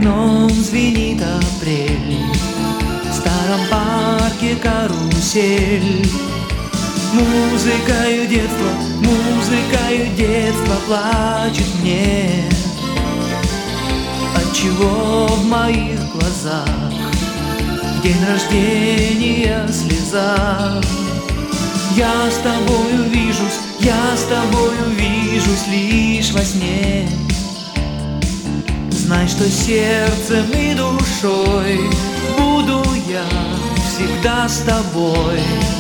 окном звенит апрель, в старом парке карусель. Музыкою детства плачет мне. Отчего в моих глазах в день рождения слеза? Я с тобою вижусь лишь во сне. Знай, что сердцем и душой буду я всегда с тобой.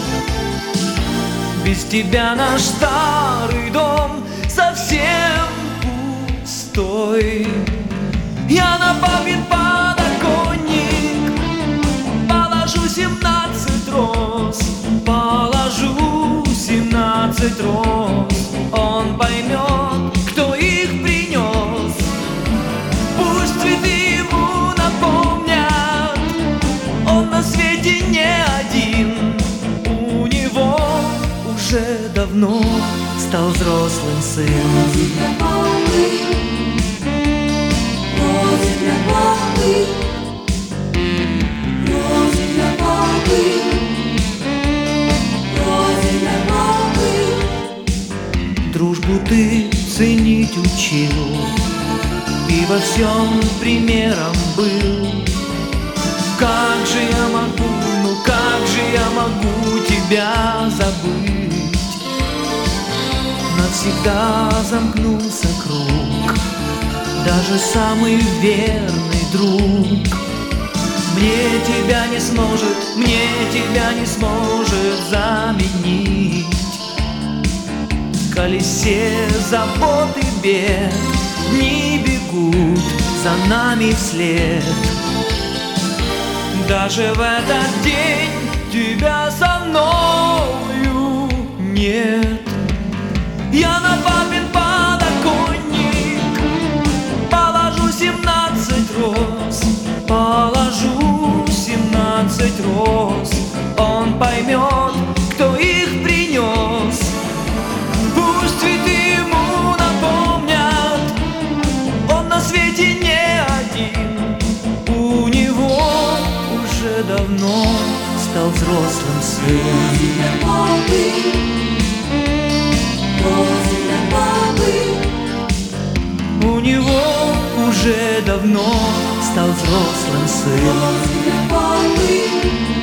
Без тебя наш старый дом совсем пустой. Я на папин подоконник положу 17 роз, положу 17 роз. Он поймет, кто их принес. Пусть цветы ему напомнят, он на свете не один. У него уже давно стал взрослым сын. Дружбу ты ценить учил и во всем примером был. Как же я могу тебя забыть? Навсегда замкнулся круг, даже самый верный друг. Мне тебя не сможет заменить. В колесе забот и бед дни бегут за нами вслед. Даже в этот день тебя со мною нет. Я на папин подоконник положу 17 роз, положу 17 роз. Он поймет, кто их принес. Пусть цветы ему напомнят, он на свете не один. У него уже давно стал взрослым сын. У него уже давно стал взрослым сын.